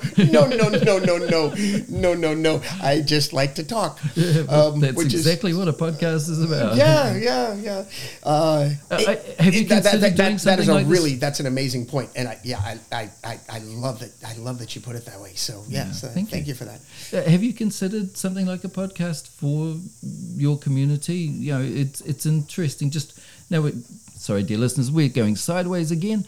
No. I just like to talk. That's exactly what a podcast is about. Yeah. Have you considered doing something like this? That's an amazing point. And I love it. I love that you put it that way. So, thank you for that. Have you considered something like a podcast for your community? It's interesting. Just now, sorry, dear listeners, we're going sideways again.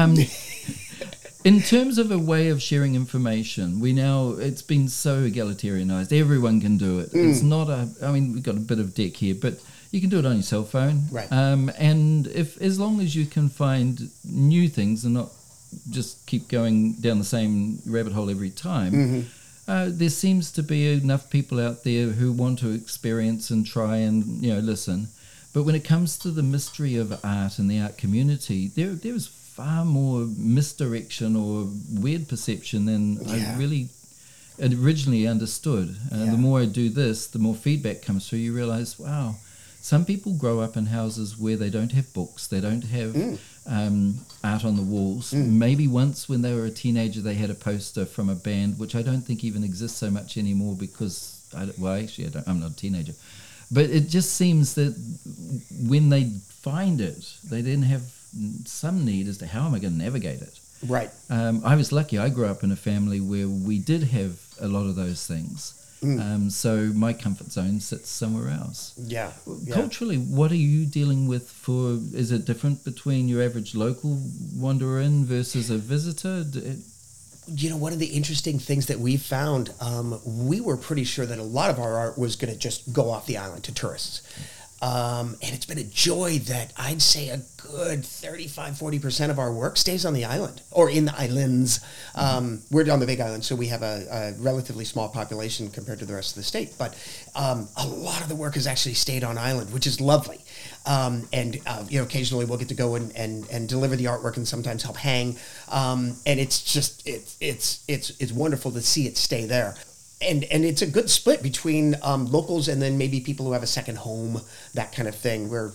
In terms of a way of sharing information, it's been so egalitarianized. Everyone can do it. It's not we've got a bit of deck here, but you can do it on your cell phone. Right. And as long as you can find new things and not just keep going down the same rabbit hole every time, there seems to be enough people out there who want to experience and try and listen. But when it comes to the mystery of art and the art community, there is far more misdirection or weird perception than I really originally understood. The more I do this, the more feedback comes through. You realize, wow, some people grow up in houses where they don't have books, they don't have art on the walls. Maybe once when they were a teenager they had a poster from a band, which I don't think even exists so much anymore because, I'm not a teenager. But it just seems that when they find it, they then have some need as to how am I going to navigate it. Right. I was lucky. I grew up in a family where we did have a lot of those things. So my comfort zone sits somewhere else. Yeah. Culturally, what are you dealing with is it different between your average local wanderer in versus a visitor? One of the interesting things that we found, we were pretty sure that a lot of our art was going to just go off the island to tourists. And it's been a joy that I'd say a good 35-40% of our work stays on the island or in the islands. We're on the Big Island, so we have a relatively small population compared to the rest of the state. But a lot of the work has actually stayed on island, which is lovely. And occasionally we'll get to go and deliver the artwork and sometimes help hang. And it's just it's wonderful to see it stay there. And it's a good split between locals and then maybe people who have a second home, that kind of thing. Where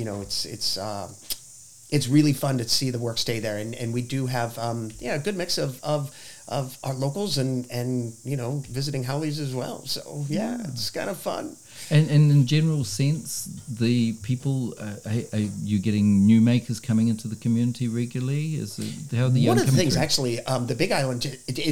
it's really fun to see the work stay there, and we do have a good mix of our locals and visiting Howleys as well. So it's kind of fun. And in general sense, the people, are you getting new makers coming into the community regularly? Is it how the young? One of the things, actually, the Big Island,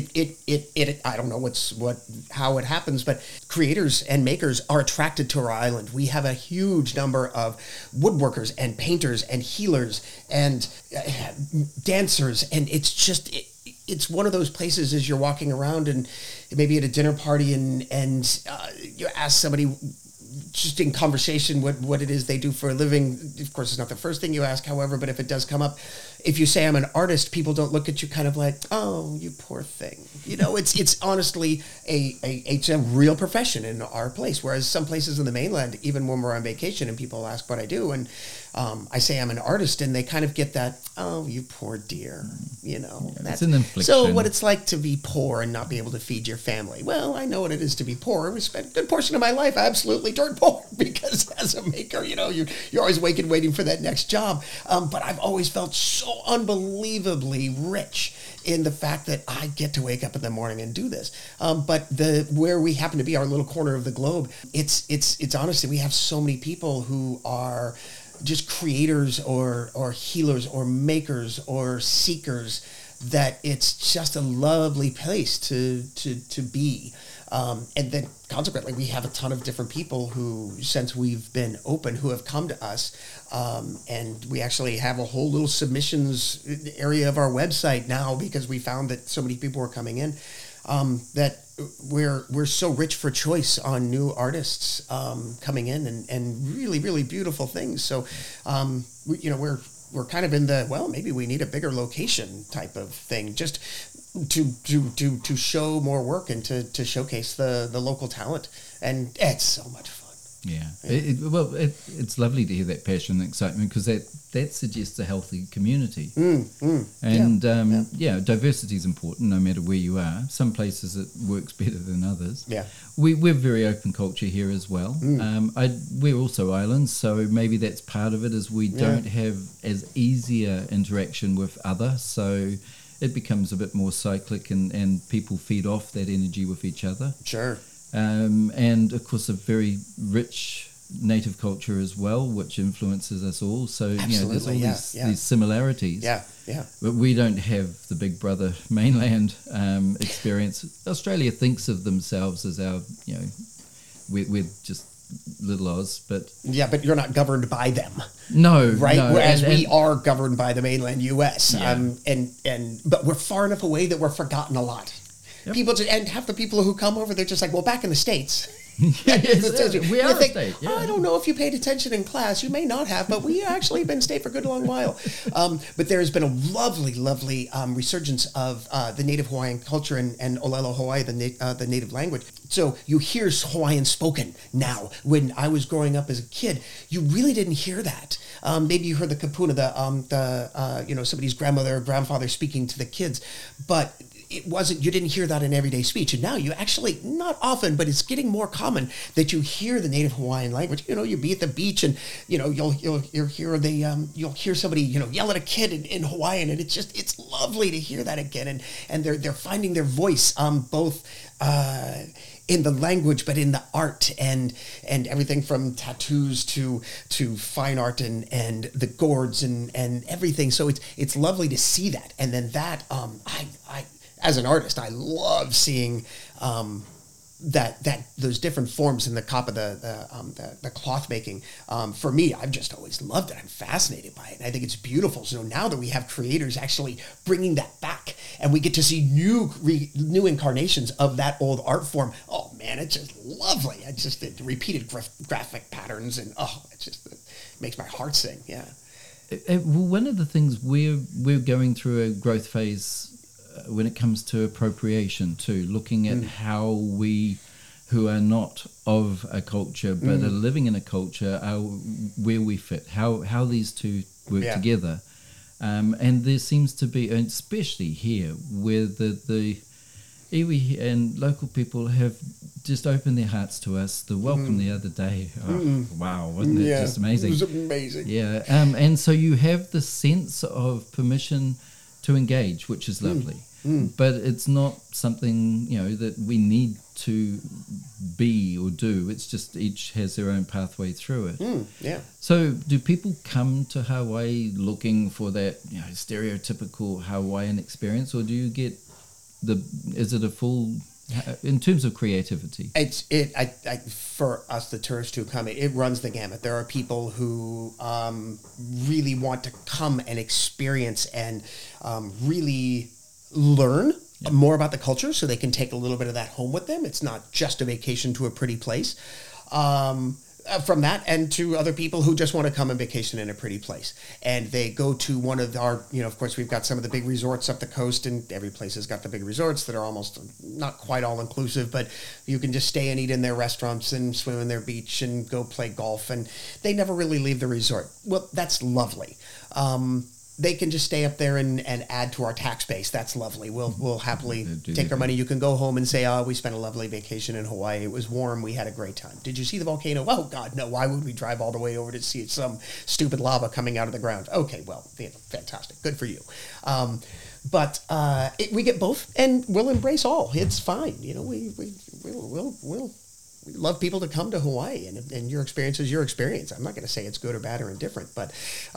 it I don't know how it happens, but creators and makers are attracted to our island. We have a huge number of woodworkers and painters and healers and dancers, and it's just. It's one of those places as you're walking around and maybe at a dinner party and you ask somebody just in conversation what it is they do for a living. Of course, it's not the first thing you ask, however, but if it does come up, if you say I'm an artist, people don't look at you kind of like, oh, you poor thing. It's honestly it's a real profession in our place. Whereas some places in the mainland, even when we're on vacation and people ask what I do, and I say I'm an artist, and they kind of get that, oh, you poor dear, That's an infliction. So what it's like to be poor and not be able to feed your family. Well, I know what it is to be poor. I spent a good portion of my life absolutely dirt poor because as a maker, you're always waiting for that next job. But I've always felt so unbelievably rich in the fact that I get to wake up in the morning and do this. But where we happen to be, our little corner of the globe, it's honestly, we have so many people who are just creators or healers or makers or seekers that it's just a lovely place to be. And then consequently, we have a ton of different people who, since we've been open, who have come to us. And we actually have a whole little submissions area of our website now because we found that so many people were coming in, that we're so rich for choice on new artists coming in and really, really beautiful things. So, we're kind of in the, maybe we need a bigger location type of thing, just to show more work and to showcase the local talent. And it's so much fun. Yeah. It's lovely to hear that passion and excitement because that suggests a healthy community. Diversity is important no matter where you are. Some places it works better than others. Yeah. We're very open culture here as well. We're also islands, so maybe that's part of it is we don't have as easier interaction with others, so it becomes a bit more cyclic and people feed off that energy with each other. Sure. And of course a very rich native culture as well, which influences us all. So there's all these similarities. Yeah. But we don't have the Big Brother mainland experience. Australia thinks of themselves as our, we're just little Oz, but but you're not governed by them. No, right. No. Whereas we are governed by the mainland U.S. Yeah. But we're far enough away that we're forgotten a lot. Yep. And half the people who come over, they're just like, well, back in the States. We are a state. Yeah. I don't know if you paid attention in class. You may not have, but we actually have been state for a good long while. But there has been a lovely, lovely resurgence of the native Hawaiian culture and Olelo Hawaii, the native language. So you hear Hawaiian spoken now. When I was growing up as a kid, you really didn't hear that. Maybe you heard the kapuna, somebody's grandmother or grandfather speaking to the kids, but it wasn't, you didn't hear that in everyday speech. And now you actually, not often, but it's getting more common that you hear the native Hawaiian language. You know, you be at the beach and, you know, you'll hear somebody, you know, yell at a kid in Hawaiian, and it's lovely to hear that again. And they're finding their voice, both in the language, but in the art and everything from tattoos to fine art and the gourds and everything. So it's lovely to see that. And then that, I as an artist, I love seeing that those different forms in the kapa, the cloth making. For me, I've just always loved it. I'm fascinated by it, and I think it's beautiful. So now that we have creators actually bringing that back, and we get to see new incarnations of that old art form, oh man, it's just lovely. It's just the repeated graphic patterns, and it makes my heart sing. Yeah. Well, one of the things we're going through a growth phase when it comes to appropriation too, looking at how we who are not of a culture but are living in a culture, where we fit, how these two work together. And there seems to be, and especially here, where the iwi and local people have just opened their hearts to us. The welcome the other day, wow, wasn't it just amazing? It was amazing. Yeah, and so you have the sense of permission to engage, which is lovely. But it's not something, you know, that we need to be or do. It's just each has their own pathway through it. Yeah. So do people come to Hawaii looking for that, you know, stereotypical Hawaiian experience, or do you get is it a full, in terms of creativity? For us, the tourists who come, it runs the gamut. There are people who really want to come and experience and really learn more about the culture, so they can take a little bit of that home with them. It's not just a vacation to a pretty place. From that, and to other people who just want to come and vacation in a pretty place, and they go to one of our, you know, of course we've got some of the big resorts up the coast, and every place has got the big resorts that are almost not quite all inclusive, but you can just stay and eat in their restaurants and swim in their beach and go play golf, and they never really leave the resort. Well, that's lovely. They can just stay up there and add to our tax base. That's lovely. We'll happily take our money. You can go home and say, oh, we spent a lovely vacation in Hawaii. It was warm. We had a great time. Did you see the volcano? Oh, God, no. Why would we drive all the way over to see some stupid lava coming out of the ground? Okay, well, fantastic. Good for you. But we get both, and we'll embrace all. It's fine. You know, we'll love people to come to Hawaii, and your experience is your experience. I'm not going to say it's good or bad or indifferent, but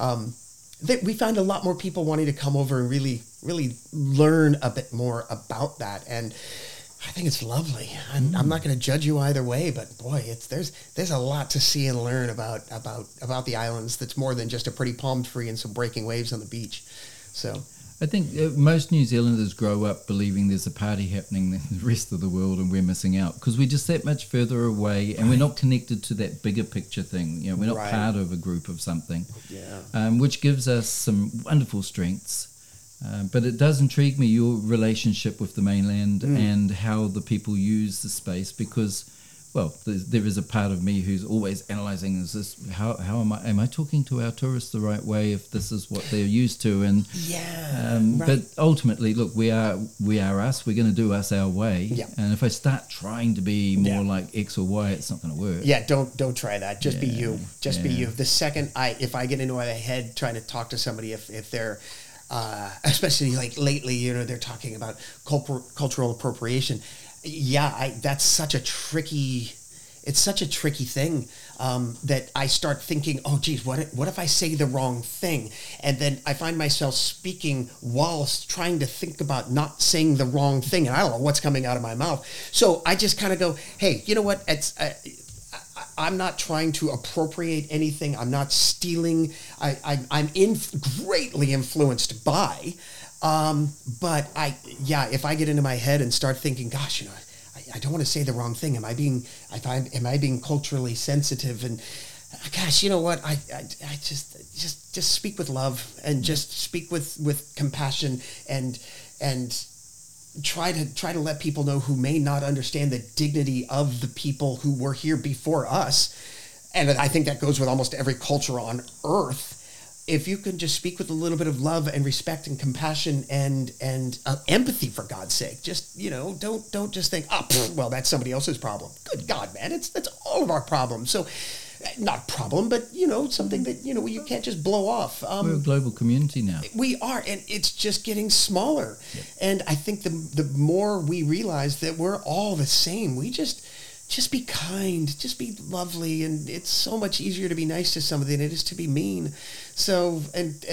we find a lot more people wanting to come over and really, really learn a bit more about that. And I think it's lovely. I'm not going to judge you either way, but boy, there's a lot to see and learn about the islands that's more than just a pretty palm tree and some breaking waves on the beach. So I think most New Zealanders grow up believing there's a party happening in the rest of the world and we're missing out because we're just that much further away and we're not connected to that bigger picture thing. You know, we're not part of a group of something, which gives us some wonderful strengths. But it does intrigue me, your relationship with the mainland and how the people use the space, because, well, there is a part of me who's always analysing, is this, how am I talking to our tourists the right way if this is what they're used to? And but ultimately, look, we are us. We're going to do us our way. Yeah. And if I start trying to be more like X or Y, it's not going to work. Yeah, don't try that. Just be you. Just be you. The second if I get into my head trying to talk to somebody, if they're especially like lately, you know, they're talking about cultural appropriation. Yeah, that's such a tricky. It's such a tricky thing that I start thinking, oh, geez, what if I say the wrong thing? And then I find myself speaking whilst trying to think about not saying the wrong thing, and I don't know what's coming out of my mouth. So I just kind of go, hey, you know what? I'm not trying to appropriate anything. I'm not stealing. I'm greatly influenced by. But if I get into my head and start thinking, gosh, you know, I don't want to say the wrong thing. Am I being culturally sensitive? And gosh, you know what? I just speak with love and just speak with compassion and try to let people know who may not understand the dignity of the people who were here before us. And I think that goes with almost every culture on earth. if you can just speak with a little bit of love and respect and compassion and empathy, for God's sake, just, don't just think, well, that's somebody else's problem. Good God, man, that's all of our problems. So, not problem, but something that you can't just blow off. We're a global community now. We are, and it's just getting smaller. Yep. And I think the more we realize that we're all the same, we just be kind, just be lovely, and it's so much easier to be nice to somebody than it is to be mean. So,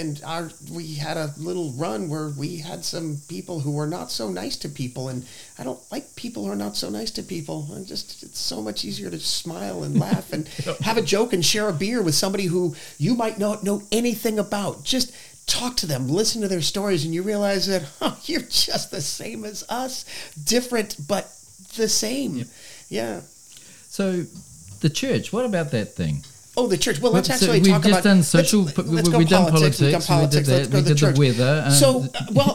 we had a little run where we had some people who were not so nice to people, and I don't like people who are not so nice to people. It's so much easier to smile and laugh and have a joke and share a beer with somebody who you might not know anything about. Just talk to them, listen to their stories, and you realize that you're just the same as us, different but the same. Yep. Yeah. So, the church, what about that thing? Oh, the church. Well, let's actually we've talk just about... done social... We've done politics. We did that. Let's go We to the did church. the weather. So,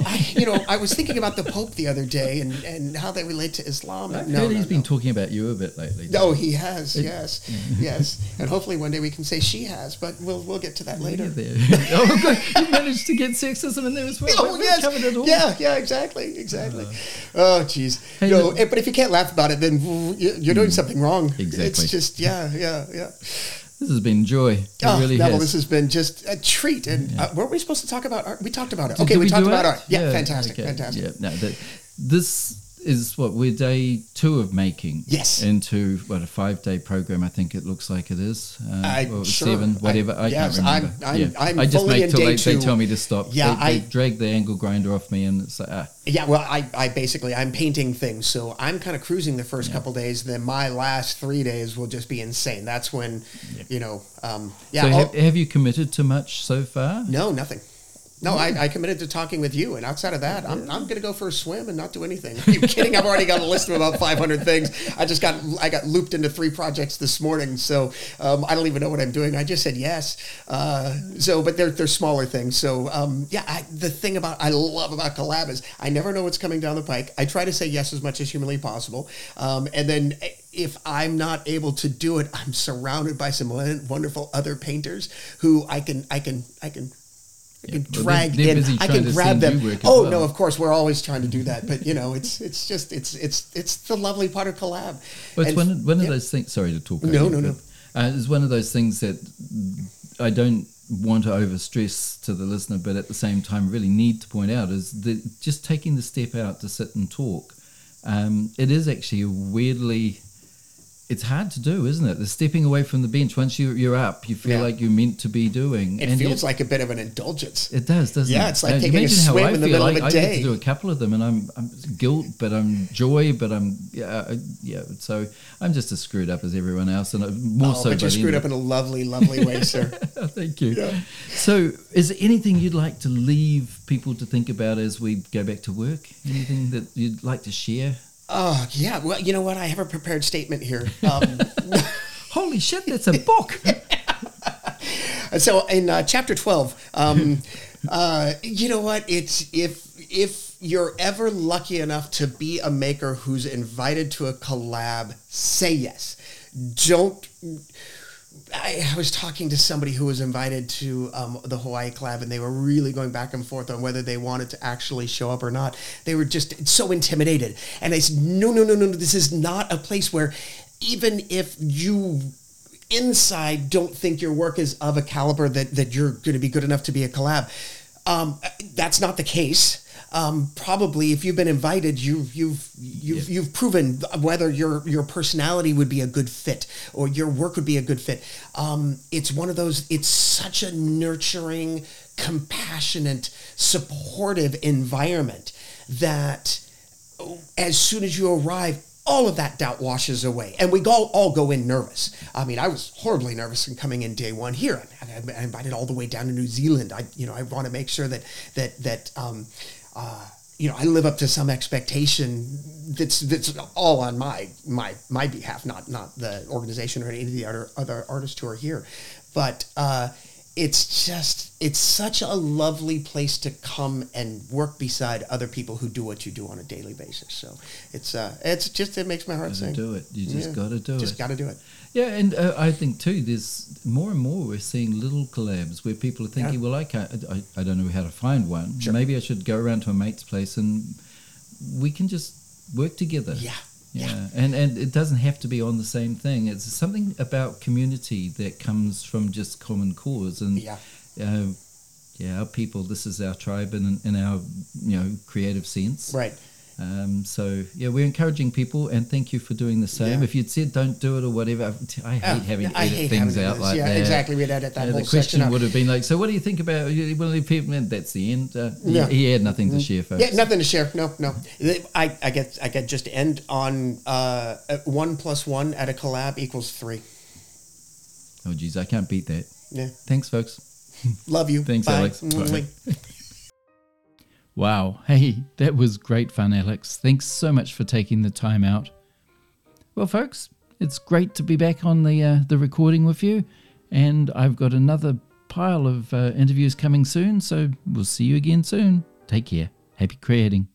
I was thinking about the Pope the other day and how they relate to Islam. I've heard he's been talking about you a bit lately. No, he has, yes. And hopefully one day we can say she has, but we'll get to that later. Oh, good. You managed to get sexism in there as well. Oh, yes. Covered it all. Yeah, exactly. Oh, jeez. Hey, but if you can't laugh about it, then you're doing something wrong. Exactly. It's just, yeah. This has been joy. It really Neville, has. this has been just a treat. And weren't we supposed to talk about art? We talked about it. Did Okay, we talked about art? art. Yeah, fantastic. Yeah, no, this is what we're day 2 of making. Yes. Into a 5-day program. I think it looks like it is. Or sure. 7, whatever. I can't remember. I'm I just fully make in till day they 2. tell me to stop. Yeah, they drag the angle grinder off me, and it's like Yeah, well, I basically, I'm painting things, so I'm kind of cruising the first couple days. Then my last 3 days will just be insane. That's when, So have you committed to much so far? No, nothing. No, I committed to talking with you, and outside of that, I'm going to go for a swim and not do anything. Are you kidding? I've already got a list of about 500 things. I got looped into 3 projects this morning, so I don't even know what I'm doing. I just said yes. But they're smaller things. So the thing I love about collab is I never know what's coming down the pike. I try to say yes as much as humanly possible, and then if I'm not able to do it, I'm surrounded by some wonderful other painters who I can drag in. I can grab them. Oh no, of course we're always trying to do that, but it's the lovely part of collab. Well, it's one of those things. Sorry to talk. No. It's one of those things that I don't want to overstress to the listener, but at the same time really need to point out is that just taking the step out to sit and talk. It is actually weirdly. It's hard to do, isn't it? The stepping away from the bench. Once you're up, you feel like you're meant to be doing. It feels like a bit of an indulgence. It does, doesn't it? Yeah, it's like taking a swim in the middle of a day. I get to do a couple of them, and I'm guilt, but I'm joy, but I'm So I'm just as screwed up as everyone else, and more so. But you're screwed up in a lovely, lovely way, sir. Thank you. Yeah. So, is there anything you'd like to leave people to think about as we go back to work? Anything that you'd like to share? Oh, yeah. Well, you know what? I have a prepared statement here. Holy shit, that's a book. So in chapter 12, you know what? It's if you're ever lucky enough to be a maker who's invited to a collab, say yes. Don't... I was talking to somebody who was invited to the Hawaii collab, and they were really going back and forth on whether they wanted to actually show up or not. They were just so intimidated. And I said, no, this is not a place where even if you inside don't think your work is of a caliber that you're going to be good enough to be a collab, that's not the case. Probably if you've been invited, you've proven whether your personality would be a good fit or your work would be a good fit. It's one of those, it's such a nurturing, compassionate, supportive environment that as soon as you arrive, all of that doubt washes away. And we all go in nervous. I mean, I was horribly nervous in coming in day 1 here. I invited all the way down to New Zealand. I want to make sure that I live up to some expectation that's all on my behalf, not the organization or any of the other artists who are here. But it's such a lovely place to come and work beside other people who do what you do on a daily basis. So it makes my heart sing. Do it. You just got to do it. Just got to do it. Yeah, and I think too, there's more and more we're seeing little collabs where people are thinking, well, I don't know how to find one. Sure. Maybe I should go around to a mate's place and we can just work together. Yeah. And it doesn't have to be on the same thing. It's something about community that comes from just common cause. And our people, this is our tribe in our creative sense. Right. So we're encouraging people, and thank you for doing the same. Yeah. If you'd said don't do it or whatever, I hate having to edit things out like that. Yeah, exactly. We'd edit that whole the question section would have been like, so what do you think about one of the people? And that's the end. He had nothing to share, folks. Yeah, nothing to share. No. I get just to end on 1 + 1 at a collab equals 3. Oh, geez, I can't beat that. Yeah. Thanks, folks. Love you. Thanks, Bye. Alex. Bye. Wow. Hey, that was great fun, Alex. Thanks so much for taking the time out. Well, folks, it's great to be back on the recording with you, and I've got another pile of interviews coming soon, so we'll see you again soon. Take care. Happy creating.